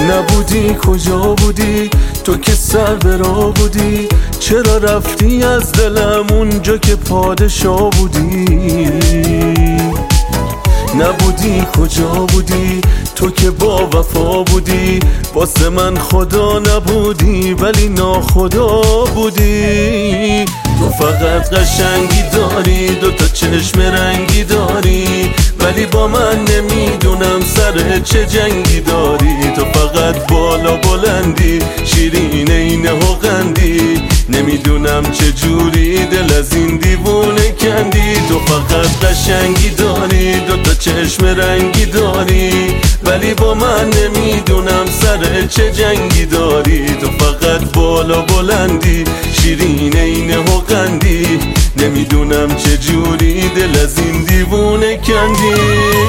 نبودی کجا بودی تو که سر به راه بودی؟ چرا رفتی از دلم اونجا که پادشاه بودی؟ نبودی کجا بودی تو که با وفا بودی؟ واسه من خدا نبودی ولی ناخدا بودی. تو فقط قشنگی داری، دوتا چشم رنگی داری، ولی با من نمیدونم سر چه جنگی داری. تو فقط بالا بلندی، شیرین اینه و قندی، نمیدونم چه جوری دل از این دیوونه کندی. تو فقط قشنگی داری، دوتا چشم رنگی داری، ولی با من نمیدونم سر چه جنگی داری. تو فقط بالا بلندی، شیرین اینه و قندی، نمیدونم چه جوری دل از این دیوونه کندی.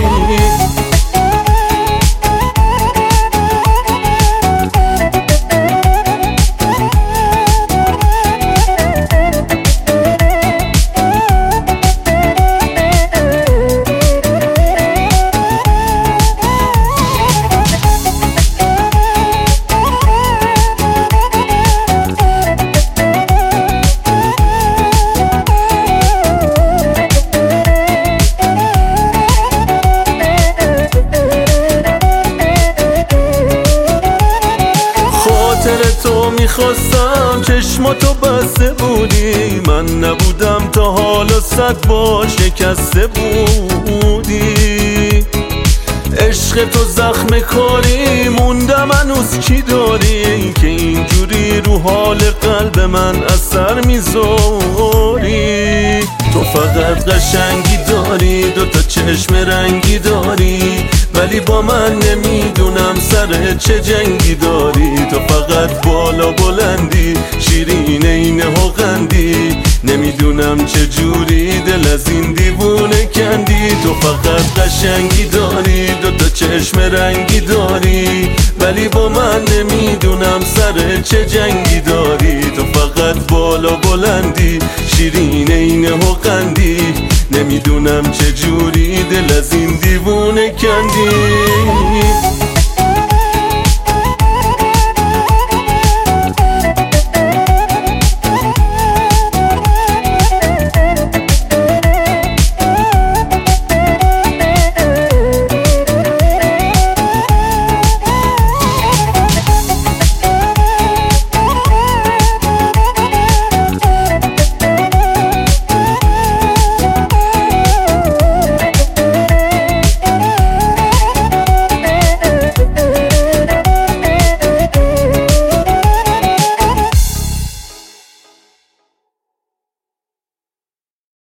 تو میخواستم چشماتو بسته بودی، من نبودم تا حالا 100 بار شکسته بودی. عشق تو زخم کاری موندم هنوز چی داری که اینجوری رو حال قلب من اثر میذاری. تو فقط قشنگی داری، دوتا چشم رنگی داری، ولی با من نمیدونم سر چه جنگی داری. تو فقط بالا بلندی، شیرین اینه و قندی، نمیدونم چه جوری دل از این دیوونه کندی. تو فقط قشنگی داری، دوتا چشم رنگی داری، ولی با من نمیدونم سر چه جنگی داری. تو فقط بالا بلندی، شیرین اینه و قندی، نمیدونم چه جوری دل از این دیوونه کندی.